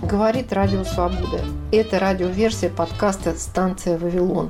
Говорит Радио Свобода. Это радиоверсия подкаста «Станция Вавилон».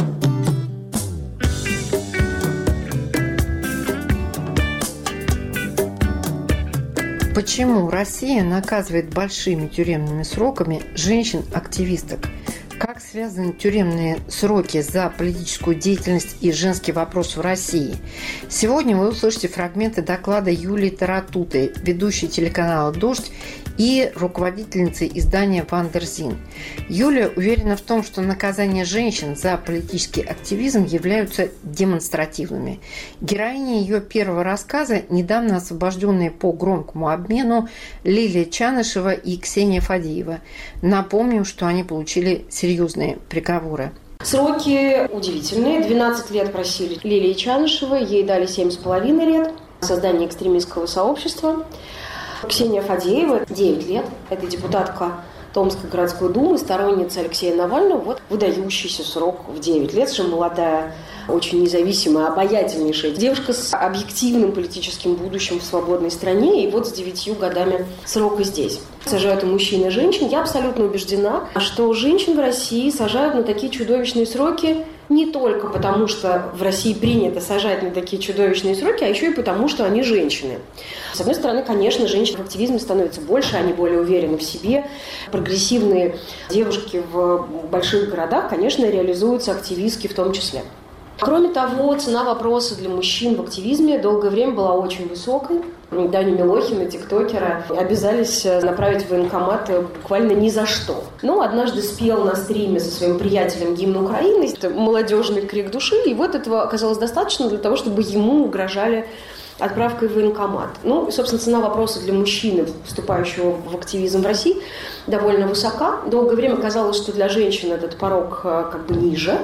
Почему Россия наказывает большими тюремными сроками женщин-активисток? Как связаны тюремные сроки за политическую деятельность и женский вопрос в России? Сегодня вы услышите фрагменты доклада Юлии Таратуты, ведущей телеканала «Дождь» и руководительницы издания «Вандерзин». Юлия уверена в том, что наказания женщин за политический активизм являются демонстративными. Героиня ее первого рассказа – недавно освобожденные по громкому обмену Лилия Чанышева и Ксения Фадеева. Напомним, что они получили серьезные приговоры. Сроки удивительные. 12 лет просили Лилии Чанышевой, ей дали 7,5 лет. Создание экстремистского сообщества. Ксения Фадеева 9 лет. Это депутатка Томской городской думы, сторонница Алексея Навального. Вот выдающийся срок в 9 лет. Же молодая, очень независимая, обаятельнейшая девушка с объективным политическим будущим в свободной стране. И вот с 9 годами срока здесь. Сажают и мужчин, и женщин. Я абсолютно убеждена, что женщин в России сажают на такие чудовищные сроки не только потому, что в России принято сажать на такие чудовищные сроки, а еще и потому, что они женщины. С одной стороны, конечно, женщин в активизме становится больше, они более уверены в себе. Прогрессивные девушки в больших городах, конечно, реализуются активистски в том числе. Кроме того, цена вопроса для мужчин в активизме долгое время была очень высокой. Даня Милохин и тиктокеры обязались направить в военкомат буквально ни за что. Но однажды спел на стриме со своим приятелем гимн Украины. Это молодежный крик души. И вот этого оказалось достаточно для того, чтобы ему угрожали отправкой в военкомат. Ну, собственно, цена вопроса для мужчины, вступающего в активизм в России, довольно высока. Долгое время казалось, что для женщин этот порог как бы ниже.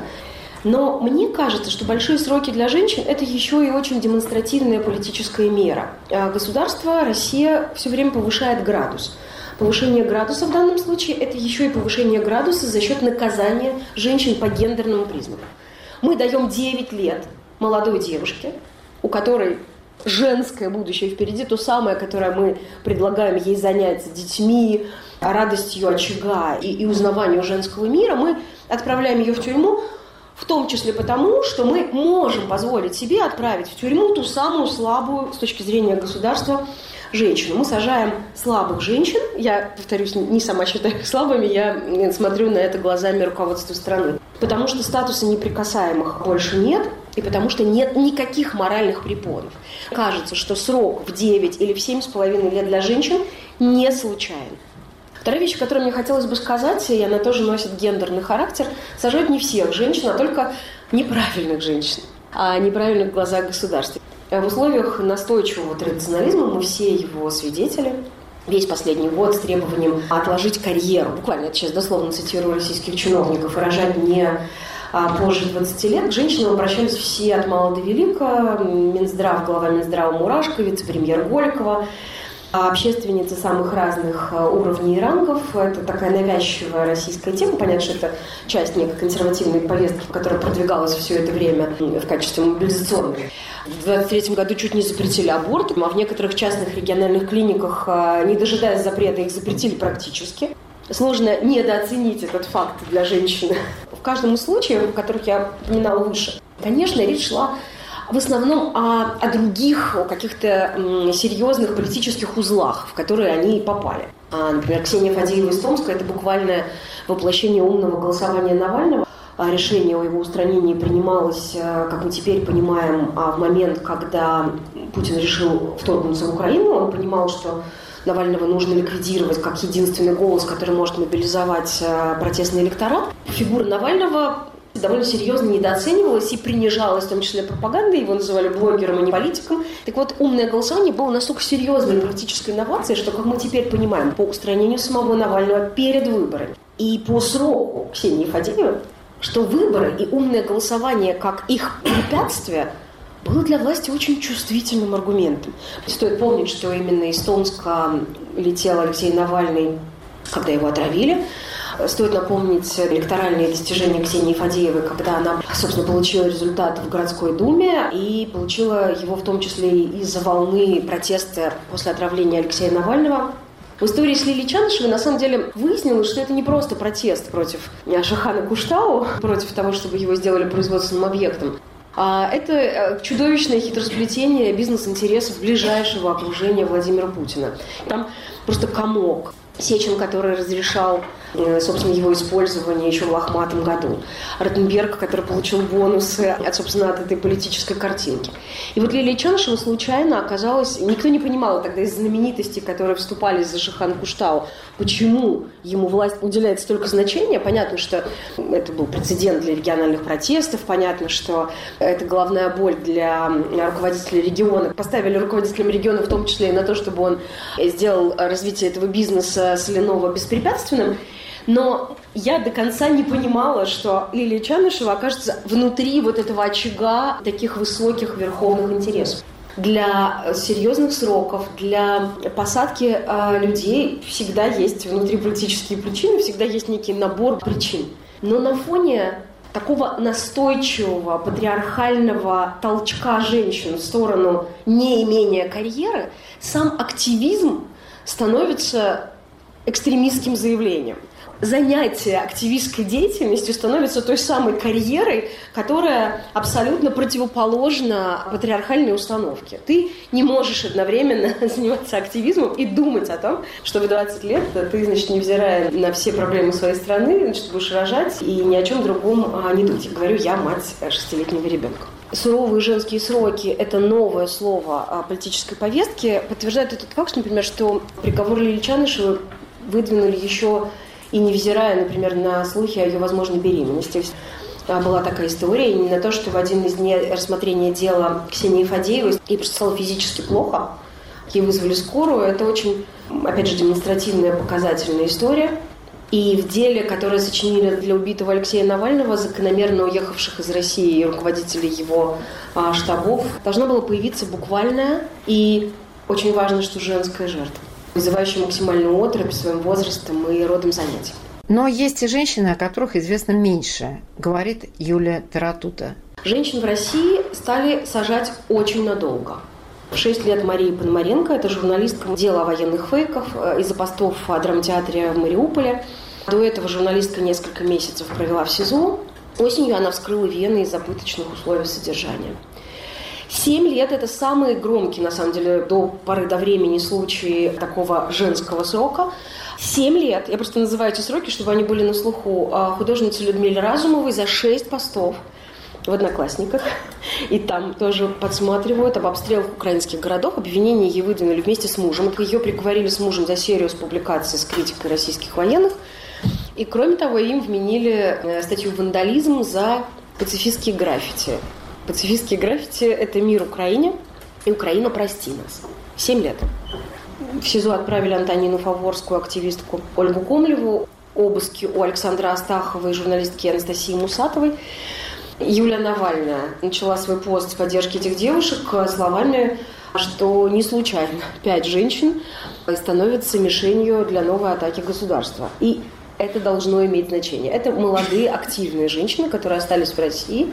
Но мне кажется, что большие сроки для женщин – это еще и очень демонстративная политическая мера. Государство, Россия все время повышает градус. Повышение градуса в данном случае – это еще и повышение градуса за счет наказания женщин по гендерному признаку. Мы даем 9 лет молодой девушке, у которой женское будущее впереди, то самое, которое мы предлагаем ей заняться детьми, радостью очага и узнаванию женского мира, мы отправляем ее в тюрьму, в том числе потому, что мы можем позволить себе отправить в тюрьму ту самую слабую, с точки зрения государства, женщину. Мы сажаем слабых женщин. Я, повторюсь, не сама считаю их слабыми, я смотрю на это глазами руководства страны. Потому что статуса неприкасаемых больше нет, и потому что нет никаких моральных препонов. Кажется, что срок в 9 или в 7,5 лет для женщин не случайен. Вторая вещь, которую мне хотелось бы сказать, и она тоже носит гендерный характер, сажают не всех женщин, а только неправильных женщин, а неправильных в глазах государства. В условиях настойчивого традиционализма мы все его свидетели. Весь последний год с требованием отложить карьеру, буквально я сейчас дословно цитирую российских чиновников, и рожать не позже 20 лет, к женщинам обращались все от мала до велика, Минздрав, глава Минздрава Мурашко, вице-премьер Голикова, общественницы самых разных уровней и рангов. Это такая навязчивая российская тема. Понятно, что это часть некой консервативной повестки, которая продвигалась все это время в качестве мобилизационной. В 2023 году чуть не запретили аборт, а в некоторых частных региональных клиниках, не дожидаясь запрета, их запретили практически. Сложно недооценить этот факт для женщины. В каждом из случаев, о которых я упоминала выше, конечно, речь шла в основном о других, о каких-то серьезных политических узлах, в которые они попали. Например, Ксения Фадеева из Томска – это буквально воплощение умного голосования Навального. Решение о его устранении принималось, как мы теперь понимаем, в момент, когда Путин решил вторгнуться в Украину. Он понимал, что Навального нужно ликвидировать как единственный голос, который может мобилизовать протестный электорат. Фигура Навального довольно серьезно недооценивалась и принижалась, в том числе пропагандой, его называли блогером, а не политиком. Так вот, умное голосование было настолько серьезной политической инновацией, что, как мы теперь понимаем, по устранению самого Навального перед выборами и по сроку Ксении Фадеевой, что выборы и умное голосование как их препятствие было для власти очень чувствительным аргументом. Стоит помнить, что именно из Томска летел Алексей Навальный, когда его отравили. Стоит напомнить электоральные достижения Ксении Фадеевой, когда она, собственно, получила результат в городской думе и получила его в том числе из-за волны протеста после отравления Алексея Навального. В истории с Лилией Чанышевой на самом деле выяснилось, что это не просто протест против Шахана Куштау, против того, чтобы его сделали производственным объектом, а это чудовищное хитросплетение бизнес-интересов ближайшего окружения Владимира Путина. Там просто комок. Сечин, который разрешал, собственно, его использование еще в лохматом году. Ротенберг, который получил бонусы собственно, от этой политической картинки. И вот Лилия Чанышева случайно оказалась... Никто не понимал тогда из знаменитостей, которые вступали за Шахан Куштау, почему ему власть уделяет столько значения. Понятно, что это был прецедент для региональных протестов, понятно, что это головная боль для руководителей региона. Поставили руководителям региона в том числе и на то, чтобы он сделал развитие этого бизнеса соляного беспрепятственным. Но я до конца не понимала, что Лилия Чанышева окажется внутри вот этого очага таких высоких верховных интересов. Для серьезных сроков, для посадки людей всегда есть внутриполитические причины, всегда есть некий набор причин. Но на фоне такого настойчивого, патриархального толчка женщин в сторону неимения карьеры, сам активизм становится экстремистским заявлением. Занятие активистской деятельностью становится той самой карьерой, которая абсолютно противоположна патриархальной установке. Ты не можешь одновременно заниматься активизмом и думать о том, что в 20 лет ты, значит, невзирая на все проблемы своей страны, значит, будешь рожать и ни о чем другом не думать. Говорю я, мать 6-летнего ребенка. Суровые женские сроки – это новое слово о политической повестке. Подтверждает этот факт, например, что приговор Лилии Чанышевой выдвинули еще и невзирая, например, на слухи о ее возможной беременности. Была такая история, и не на то, что в один из дней рассмотрения дела Ксении Фадеевой ей просто стало физически плохо, ей вызвали скорую. Это очень, опять же, демонстративная, показательная история. И в деле, которое сочинили для убитого Алексея Навального, закономерно уехавших из России руководителей его штабов, должна была появиться буквальная и, очень важно, что женская жертва, вызывающая максимальную оторопь своим возрастом и родом занятий. Но есть и женщины, о которых известно меньше, говорит Юлия Таратута. Женщин в России стали сажать очень надолго. В 6 лет Марии Пономаренко, это журналистка дела военных фейков из-за постов о драмтеатре в Мариуполе. До этого журналистка несколько месяцев провела в СИЗО. Осенью она вскрыла вены из-за пыточных условий содержания. 7 лет – это самые громкие, на самом деле, до поры до времени случаи такого женского срока. 7 лет, я просто называю эти сроки, чтобы они были на слуху, художницы Людмиле Разумовой за 6 постов в «Одноклассниках». И там тоже подсматривают об обстрелах украинских городов. Обвинения ей выдвинули вместе с мужем. Ее приговорили с мужем за серию с публикаций с критикой российских военных. И, кроме того, им вменили статью «Вандализм» за пацифистские граффити. Пацифистские граффити – это мир Украине, и Украина прости нас. 7 лет. В СИЗО отправили Антонину Фаворскую, активистку Ольгу Комлеву, обыски у Александра Астахова и журналистки Анастасии Мусатовой. Юлия Навальная начала свой пост в поддержке этих девушек словами, что не случайно 5 женщин становятся мишенью для новой атаки государства. И это должно иметь значение. Это молодые, активные женщины, которые остались в России.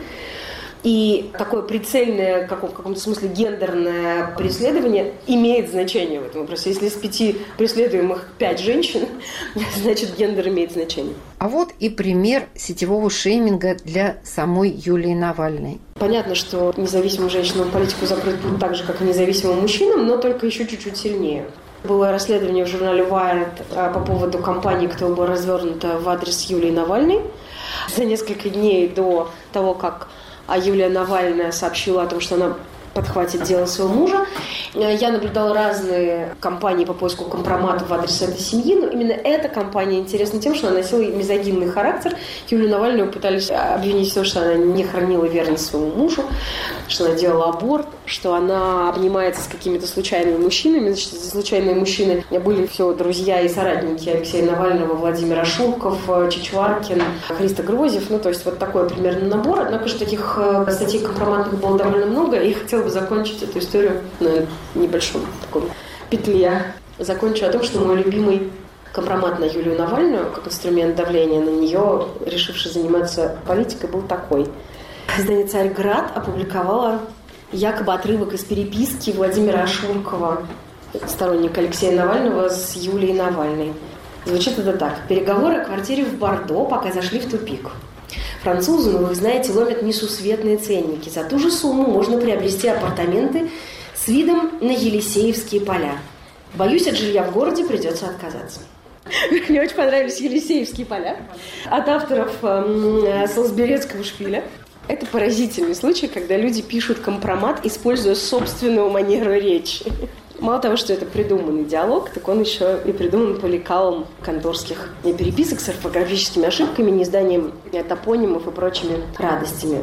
И такое прицельное, в каком-то смысле гендерное преследование имеет значение в этом вопросе. Если из 5 преследуемых 5 женщин, значит гендер имеет значение. А вот и пример сетевого шейминга для самой Юлии Навальной. Понятно, что независимым женщинам политику закрыть будут так же, как и независимым мужчинам, но только еще чуть-чуть сильнее. Было расследование в журнале Wired по поводу кампании, которая была развернута в адрес Юлии Навальной. За несколько дней до того, как Юлия Навальная сообщила о том, что она подхватит дело своего мужа. Я наблюдала разные кампании по поиску компроматов в адрес этой семьи, но именно эта кампания интересна тем, что она носила мизогинный характер. Юлию Навальную пытались обвинить в том, что она не хранила верность своему мужу, что она делала аборт, что она обнимается с какими-то случайными мужчинами. Значит, эти случайные мужчины были все друзья и соратники Алексея Навального, Владимир Ашурков, Чичваркин, Христо Грозев. Ну, то есть вот такой примерно набор. Однако же таких статей компроматных было довольно много, и хотела бы закончить эту историю на небольшом таком петле. Закончу о том, что мой любимый компромат на Юлию Навальную, как инструмент давления на нее, решивший заниматься политикой, был такой. Издание «Царьград» опубликовало якобы отрывок из переписки Владимира Ашуркова сторонник Алексея Навального с Юлией Навальной. Звучит это так. Переговоры о квартире в Бордо пока зашли в тупик. Французы, вы знаете, ломят несусветные ценники. За ту же сумму можно приобрести апартаменты с видом на Елисеевские поля. Боюсь, от жилья в городе придется отказаться. Мне очень понравились Елисеевские поля от авторов Солсберецкого шпиля. Это поразительный случай, когда люди пишут компромат, используя собственную манеру речи. Мало того, что это придуманный диалог, так он еще и придуман по лекалам конторских переписок с орфографическими ошибками, неизданием топонимов и прочими радостями.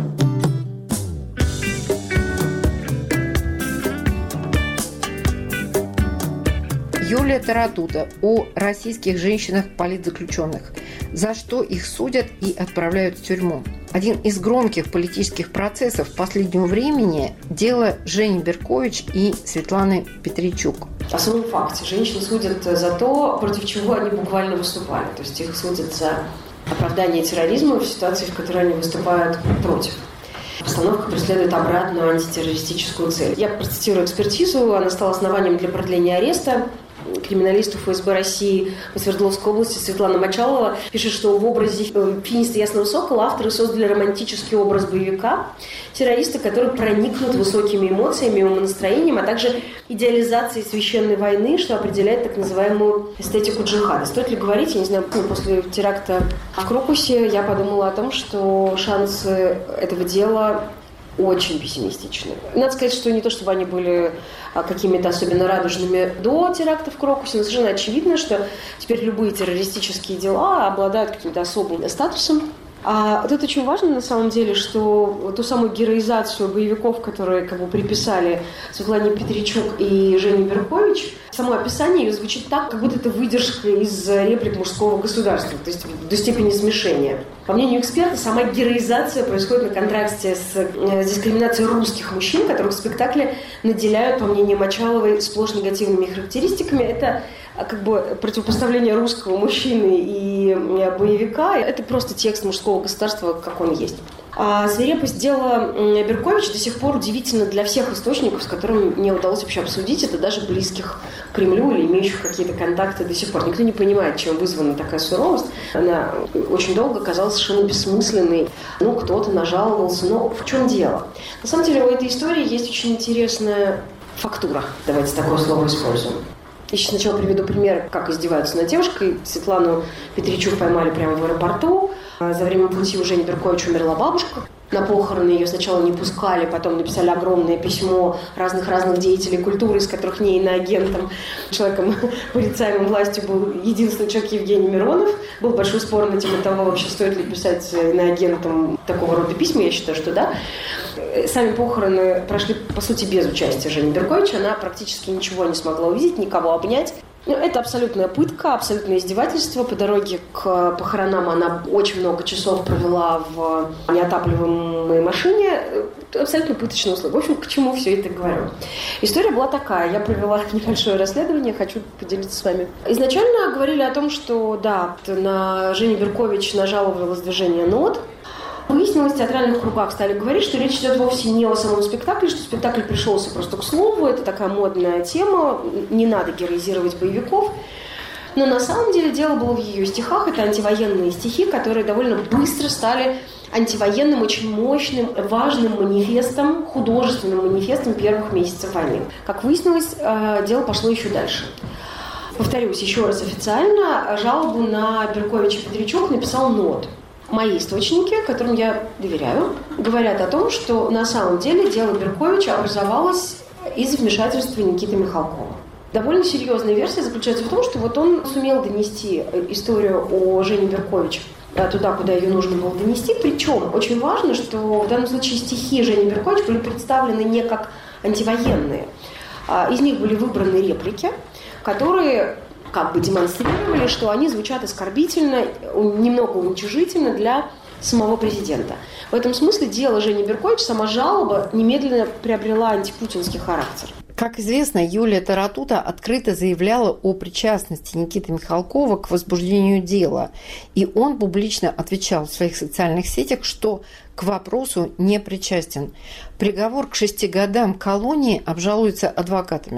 Юлия Таратута о российских женщинах-политзаключенных, за что их судят и отправляют в тюрьму. Один из громких политических процессов последнего времени – дело Жени Беркович и Светланы Петричук. О самом факте. Женщин судят за то, против чего они буквально выступали. То есть их судят за оправдание терроризма в ситуации, в которой они выступают против. Постановка преследует обратную антитеррористическую цель. Я процитирую экспертизу. Она стала основанием для продления ареста. Криминалисту ФСБ России по Свердловской области Светлана Мочалова пишет, что в образе «Финиста Ясного Сокола» авторы создали романтический образ боевика, террориста, который проникнут высокими эмоциями и умонастроением, а также идеализацией священной войны, что определяет так называемую эстетику джихада. Стоит ли говорить, я не знаю, после теракта в Крокусе я подумала о том, что шансы этого дела очень пессимистичны. Надо сказать, что не то, чтобы они были какими-то особенно радужными до теракта в Крокусе, но совершенно очевидно, что теперь любые террористические дела обладают каким-то особым статусом. А тут очень важно, на самом деле, что ту самую героизацию боевиков, которые как бы приписали Светлане Петричук и Жене Беркович, само описание ее звучит так, как будто это выдержка из реплик мужского государства, то есть до степени смешения. По мнению эксперта, сама героизация происходит на контрасте с дискриминацией русских мужчин, которых в спектакле наделяют, по мнению Мочаловой, сплошь негативными характеристиками. Это как бы противопоставление русского мужчины и боевика. Это просто текст мужского государства, как он есть. А свирепость дела Беркович до сих пор удивительно для всех источников, с которыми мне удалось вообще обсудить это, даже близких к Кремлю или имеющих какие-то контакты до сих пор. Никто не понимает, чем вызвана такая суровость. Она очень долго казалась совершенно бессмысленной. Кто-то нажаловался. Но в чем дело? На самом деле у этой истории есть очень интересная фактура. Давайте такое слово используем. Я сейчас сначала приведу пример, как издеваются над девушкой. Светлану Петричук поймали прямо в аэропорту. За время пути у Жени Беркович умерла бабушка. На похороны ее сначала не пускали, потом написали огромное письмо разных деятелей культуры, из которых не иноагентом. Человеком, порицаемым властью, был единственный человек Евгений Миронов. Был большой спор на тему того, вообще стоит ли писать иноагентам такого рода письма. Я считаю, что да. Сами похороны прошли, по сути, без участия Жени Беркович. Она практически ничего не смогла увидеть, никого обнять. Это абсолютная пытка, абсолютное издевательство. По дороге к похоронам она очень много часов провела в неотапливаемой машине. Абсолютно пыточные условия. В общем, к чему все это говорю? История была такая. Я провела небольшое расследование, хочу поделиться с вами. Изначально говорили о том, что да, на Жене Беркович нажаловалось движение НОТ. Выяснилось, в театральных кругах стали говорить, что речь идет вовсе не о самом спектакле, что спектакль пришелся просто к слову, это такая модная тема, не надо героизировать боевиков. Но на самом деле дело было в ее стихах, это антивоенные стихи, которые довольно быстро стали антивоенным, очень мощным, важным манифестом, художественным манифестом первых месяцев войны. Как выяснилось, дело пошло еще дальше. Повторюсь еще раз официально, жалобу на Беркович и Петричук написал НОТ. Мои источники, которым я доверяю, говорят о том, что на самом деле дело Берковича образовалось из вмешательства Никиты Михалкова. Довольно серьезная версия заключается в том, что вот он сумел донести историю о Жене Беркович туда, куда ее нужно было донести. Причем очень важно, что в данном случае стихи Жени Беркович были представлены не как антивоенные. Из них были выбраны реплики, которые как бы демонстрировали, что они звучат оскорбительно, немного уничижительно для самого президента. В этом смысле дело Жени Беркович, сама жалоба, немедленно приобрела антипутинский характер. Как известно, Юлия Таратута открыто заявляла о причастности Никиты Михалкова к возбуждению дела, и он публично отвечал в своих социальных сетях, что к вопросу не причастен. Приговор к 6 годам колонии обжалуется адвокатами.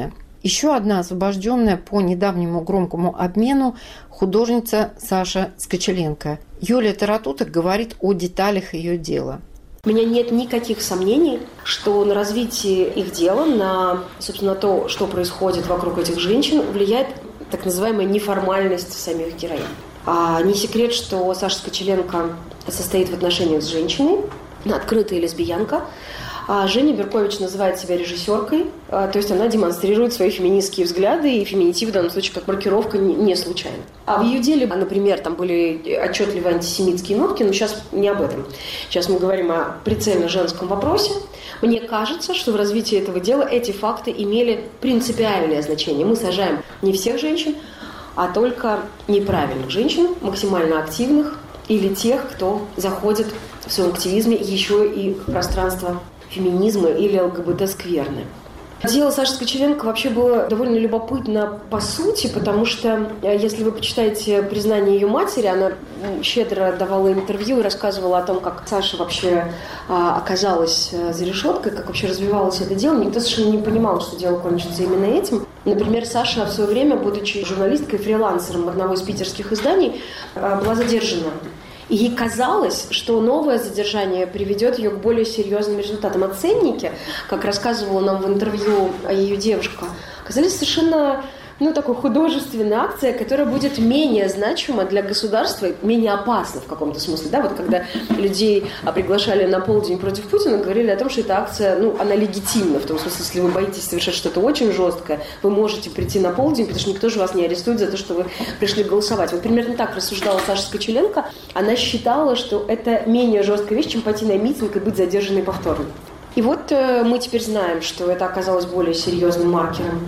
Еще одна освобожденная по недавнему громкому обмену художница Саша Скочеленко. Юлия Таратута говорит о деталях ее дела. У меня нет никаких сомнений, что на развитие их дела, собственно, то, что происходит вокруг этих женщин, влияет так называемая неформальность самих героинь. Не секрет, что Саша Скочеленко состоит в отношениях с женщиной, открытая лесбиянка. Женя Беркович называет себя режиссеркой, то есть она демонстрирует свои феминистские взгляды, и феминитив в данном случае как маркировка не случайна. В ее деле, например, там были отчетливые антисемитские нотки, но сейчас не об этом. Сейчас мы говорим о прицельно женском вопросе. Мне кажется, что в развитии этого дела эти факты имели принципиальное значение. Мы сажаем не всех женщин, а только неправильных женщин, максимально активных, или тех, кто заходит в своем активизме еще и в пространство феминизма или ЛГБТ-скверны. Дело Саши Скочеленко вообще было довольно любопытно по сути, потому что, если вы почитаете признание ее матери, она щедро давала интервью и рассказывала о том, как Саша вообще оказалась за решеткой, как вообще развивалось это дело. Никто совершенно не понимал, что дело кончится именно этим. Например, Саша в свое время, будучи журналисткой, фрилансером одного из питерских изданий, была задержана. И ей казалось, что новое задержание приведет ее к более серьезным результатам. А ценники, как рассказывала нам в интервью ее девушка, оказались совершенно такой художественной акцией, которая будет менее значима для государства, менее опасна в каком-то смысле. Да? Вот когда людей приглашали на полдень против Путина, говорили о том, что эта акция, она легитимна. В том смысле, если вы боитесь совершать что-то очень жесткое, вы можете прийти на полдень, потому что никто же вас не арестует за то, что вы пришли голосовать. Вот примерно так рассуждала Саша Скочеленко. Она считала, что это менее жесткая вещь, чем пойти на митинг и быть задержанной повторно. И вот мы теперь знаем, что это оказалось более серьезным маркером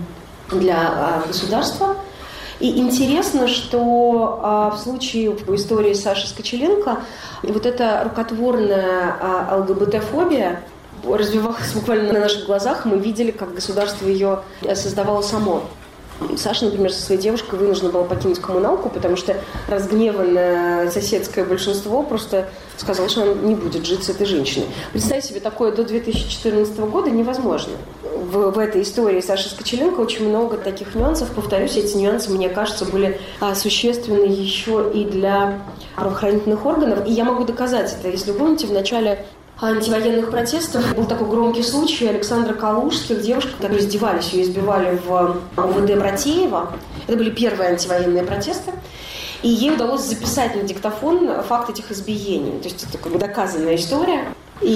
для государства. И интересно, что в случае в истории Саши Скочеленко вот эта рукотворная ЛГБТ-фобия развивалась буквально на наших глазах. Мы видели, как государство ее создавало само. Саша, например, со своей девушкой вынуждена была покинуть коммуналку, потому что разгневанное соседское большинство просто сказало, что он не будет жить с этой женщиной. Представить себе такое до 2014 года невозможно. В этой истории Саши Скочеленко очень много таких нюансов. Повторюсь, эти нюансы, мне кажется, были существенны еще и для правоохранительных органов. И я могу доказать это. Если вы помните, в начале антивоенных протестов был такой громкий случай Александра Калужских, девушка, которую издевались, ее избивали в УВД Братеева. Это были первые антивоенные протесты. И ей удалось записать на диктофон факт этих избиений. То есть это доказанная история.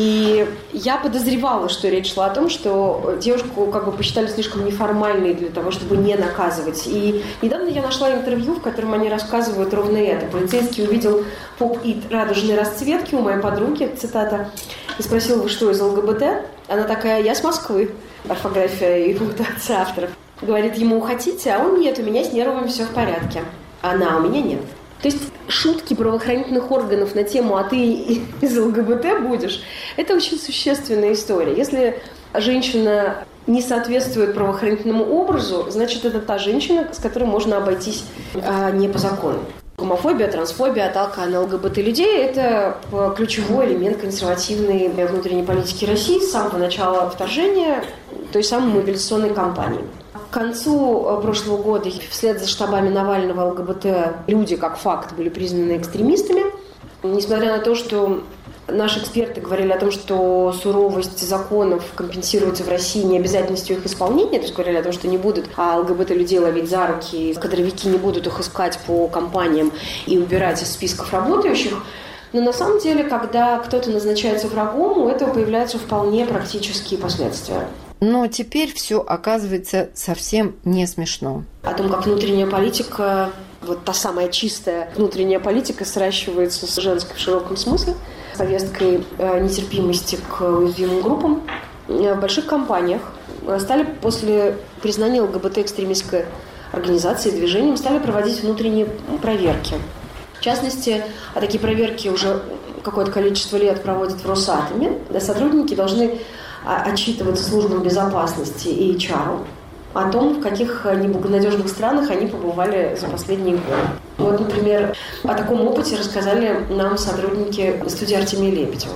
И я подозревала, что речь шла о том, что девушку посчитали слишком неформальной для того, чтобы не наказывать. И недавно я нашла интервью, в котором они рассказывают ровно это. Полицейский увидел поп-ит радужной расцветки у моей подруги, цитата, и спросил: вы что, из ЛГБТ? Она такая: я с Москвы. Орфография и пунктуация авторов. Говорит ему: хотите? А он: нет, у меня с нервами все в порядке. Она: у меня нет. То есть шутки правоохранительных органов на тему «а ты из ЛГБТ будешь» – это очень существенная история. Если женщина не соответствует правоохранительному образу, значит, это та женщина, с которой можно обойтись не по закону. Гомофобия, трансфобия, атака на ЛГБТ-людей – это ключевой элемент консервативной внутренней политики России с самого начала вторжения той самой мобилизационной кампании. К концу прошлого года вслед за штабами Навального ЛГБТ люди, как факт, были признаны экстремистами. Несмотря на то, что наши эксперты говорили о том, что суровость законов компенсируется в России необязательностью их исполнения, то есть говорили о том, что не будут ЛГБТ-людей ловить за руки, кадровики не будут их искать по компаниям и убирать из списков работающих. Но на самом деле, когда кто-то назначается врагом, у этого появляются вполне практические последствия. Но теперь все оказывается совсем не смешно. О том, как внутренняя политика, вот та самая чистая внутренняя политика, сращивается с женской в широком смысле, с повесткой нетерпимости к уязвимым группам. В больших компаниях стали после признания ЛГБТ-экстремистской организацией, движением, стали проводить внутренние проверки. В частности, такие проверки уже какое-то количество лет проводят в Росатоме. Сотрудники должны отчитываться службам безопасности и HR о том, в каких неблагонадежных странах они побывали за последние годы. Вот, например, о таком опыте рассказали нам сотрудники студии Артемия Лебедева.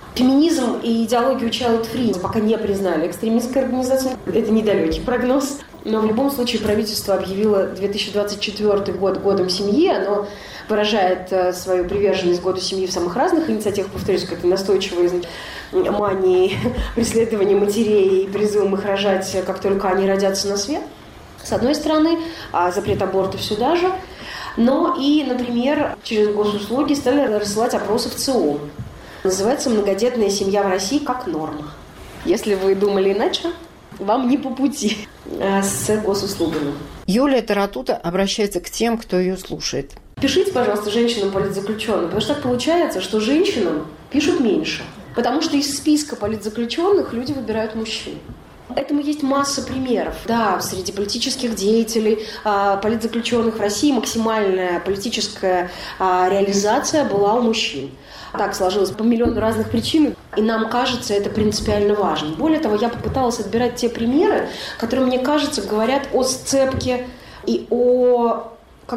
Феминизм и идеологию child free пока не признали экстремистской организацией. Это недалекий прогноз. но в любом случае правительство объявило 2024 год годом семьи. Оно выражает свою приверженность году семьи в самых разных инициативах, повторюсь, как настойчивой мании преследования матерей и призывом их рожать, как только они родятся на свет. С одной стороны, запрет абортов сюда же, но и, например, через госуслуги стали рассылать опросы в ЦИОМ. Называется «Многодетная семья в России как норма». Если вы думали иначе, вам не по пути с госуслугами. Юлия Таратута обращается к тем, кто ее слушает. Пишите, пожалуйста, женщинам-политзаключенным, потому что так получается, что женщинам пишут меньше. Потому что из списка политзаключенных люди выбирают мужчин. Этому есть масса примеров. Да, среди политических деятелей, политзаключенных в России максимальная политическая реализация была у мужчин. Так сложилось по миллиону разных причин, и нам кажется это принципиально важным. Более того, я попыталась отбирать те примеры, которые, мне кажется, говорят о сцепке и о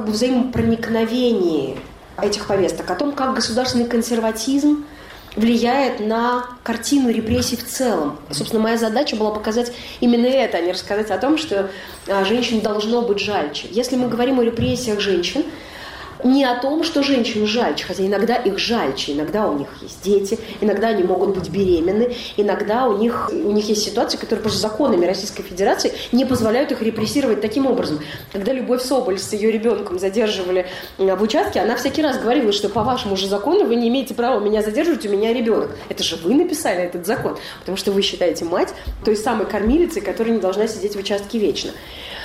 взаимопроникновении этих повесток, о том, как государственный консерватизм влияет на картину репрессий в целом. И, собственно, моя задача была показать именно это, а не рассказать о том, что женщин должно быть жальче. Если мы говорим о репрессиях женщин, не о том, что женщин жальче, хотя иногда их жальче, иногда у них есть дети, иногда они могут быть беременны, иногда у них есть ситуации, которые просто законами Российской Федерации не позволяют их репрессировать таким образом. Когда Любовь Соболь с ее ребенком задерживали в участке, она всякий раз говорила, что по вашему же закону вы не имеете права меня задерживать, у меня ребенок. Это же вы написали этот закон, потому что вы считаете мать той самой кормилицей, которая не должна сидеть в участке вечно.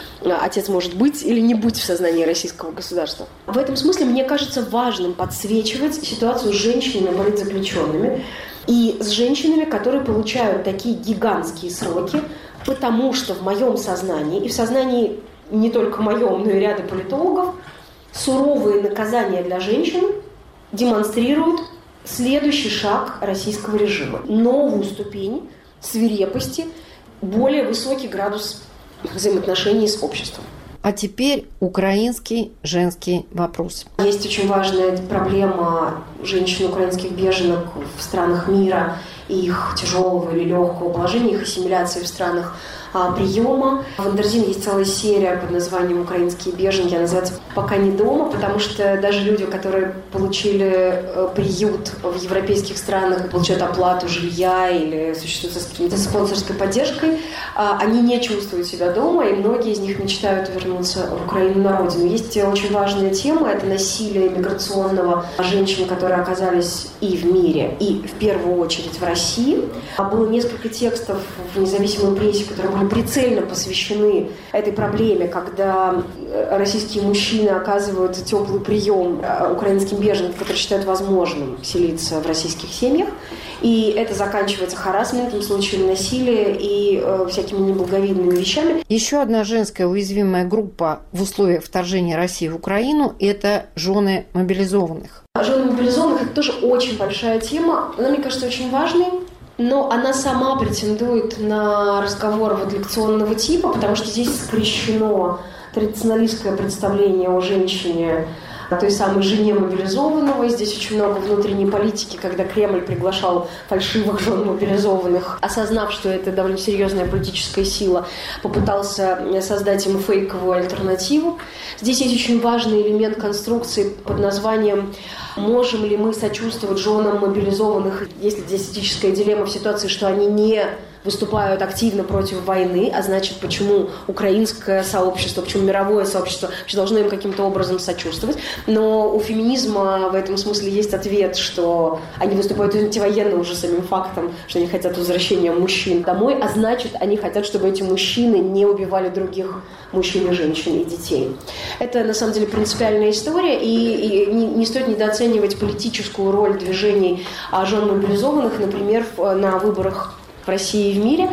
Отец может быть или не быть в сознании российского государства. В этом смысле мне кажется важным подсвечивать ситуацию с женщинами-политзаключенными и с женщинами, которые получают такие гигантские сроки, потому что в моем сознании, и в сознании не только моем, но и ряда политологов, суровые наказания для женщин демонстрируют следующий шаг российского режима. Новую ступень свирепости, более высокий градус взаимоотношений с обществом. А теперь украинский женский вопрос. Есть очень важная проблема женщин украинских беженок в странах мира, их тяжелого или легкого положения, их ассимиляции в странах приема. В Андерзин есть целая серия под названием «Украинские беженки», она называется «Пока не дома», потому что даже люди, которые получили приют в европейских странах и получают оплату жилья или существуют с какой-то спонсорской поддержкой, они не чувствуют себя дома, и многие из них мечтают вернуться в Украину на родину. Есть очень важная тема – это насилие миграционного женщин, которые оказались и в мире, и в первую очередь в России. Было несколько текстов в независимой прессе, которые были прицельно посвящены этой проблеме, когда российские мужчины оказывают теплый прием украинским беженцам, которые считают возможным селиться в российских семьях. И это заканчивается харассментом, случаями насилия и всякими неблаговидными вещами. Еще одна женская уязвимая группа в условиях вторжения России в Украину – это жены мобилизованных. Жены мобилизованных – это тоже очень большая тема. Она, мне кажется, очень важной. Но она сама претендует на разговор вот лекционного типа, потому что здесь скрещено традиционалистское представление о женщине, о той самой жене мобилизованного. Здесь очень много внутренней политики, когда Кремль приглашал фальшивых жен мобилизованных, осознав, что это довольно серьезная политическая сила, попытался создать им фейковую альтернативу. Здесь есть очень важный элемент конструкции под названием «Можем ли мы сочувствовать женам мобилизованных, если здесь этическая дилемма в ситуации, что они не выступают активно против войны, а значит, почему украинское сообщество, почему мировое сообщество вообще должно им каким-то образом сочувствовать». Но у феминизма в этом смысле есть ответ, что они выступают антивоенно уже самим фактом, что они хотят возвращения мужчин домой, а значит, они хотят, чтобы эти мужчины не убивали других мужчин и женщин и детей. Это, на самом деле, принципиальная история, и не стоит недооценивать политическую роль движений жен мобилизованных, например, на выборах в России и в мире,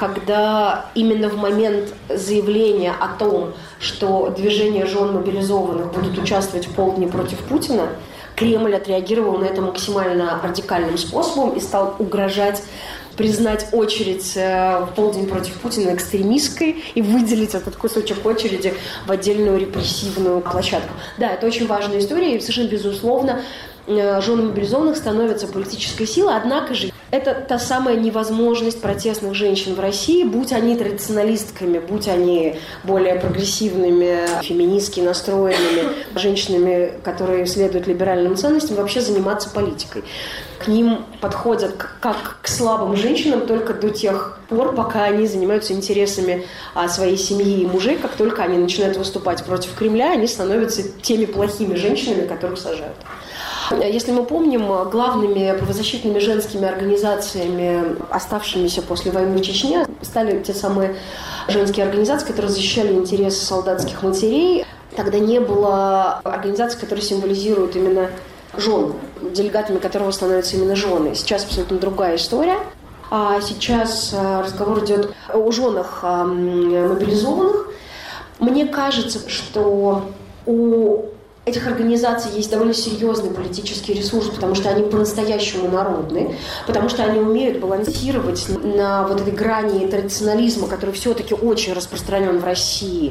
когда именно в момент заявления о том, что движение жен мобилизованных будут участвовать в полдне против Путина, Кремль отреагировал на это максимально радикальным способом и стал угрожать признать очередь в полдень против Путина экстремистской и выделить этот кусочек очереди в отдельную репрессивную площадку. Да, это очень важная история, и совершенно безусловно жены мобилизованных становятся политической силой, однако же Это та самая невозможность протестных женщин в России, будь они традиционалистками, будь они более прогрессивными, феминистски настроенными женщинами, которые следуют либеральным ценностям, вообще заниматься политикой. К ним подходят как к слабым женщинам только до тех пор, пока они занимаются интересами своей семьи и мужей. Как только они начинают выступать против Кремля, они становятся теми плохими женщинами, которых сажают. Если мы помним, главными правозащитными женскими организациями, оставшимися после войны в Чечне, стали те самые женские организации, которые защищали интересы солдатских матерей. Тогда не было организаций, которые символизируют именно жен, делегатами которого становятся именно жены. Сейчас абсолютно другая история. А сейчас разговор идет о женах мобилизованных. Мне кажется, что у этих организаций есть довольно серьезный политический ресурс, потому что они по-настоящему народны, потому что они умеют балансировать на вот этой грани традиционализма, который все-таки очень распространен в России,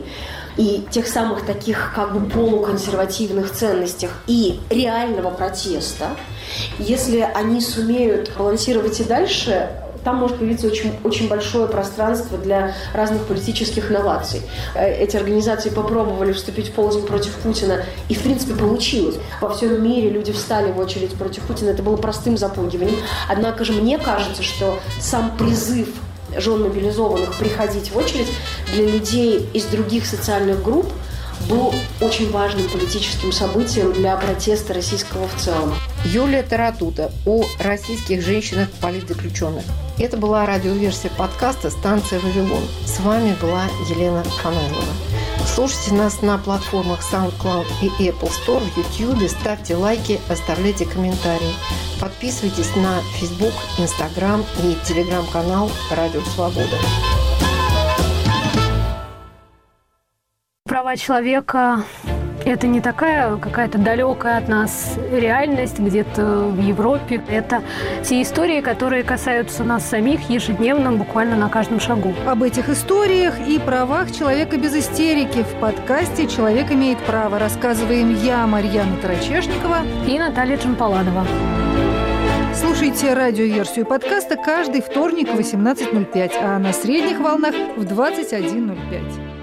и тех самых таких как бы полуконсервативных ценностях и реального протеста. Если они сумеют балансировать и дальше, там может появиться очень, очень большое пространство для разных политических новаций. Эти организации попробовали вступить в ползень против Путина, и, в принципе, получилось. Во всем мире люди встали в очередь против Путина. Это было простым запугиванием. Однако же мне кажется, что сам призыв жен мобилизованных приходить в очередь для людей из других социальных групп был очень важным политическим событием для протеста российского в целом. Юлия Таратута о российских женщинах-политзаключенных. Это была радиоверсия подкаста «Станция Вавилон». С вами была Елена Фанайлова. Слушайте нас на платформах SoundCloud и Apple Store, в YouTube, ставьте лайки, оставляйте комментарии. Подписывайтесь на Facebook, Instagram и Telegram-канал «Радио Свобода». Права человека – это не такая какая-то далекая от нас реальность где-то в Европе. Это те истории, которые касаются нас самих ежедневно, буквально на каждом шагу. Об этих историях и правах человека без истерики в подкасте «Человек имеет право» рассказываем я, Марьяна Тарачешникова И Наталья Джампаладова. Слушайте радиоверсию подкаста каждый вторник в 18:05, а на средних волнах в 21:05.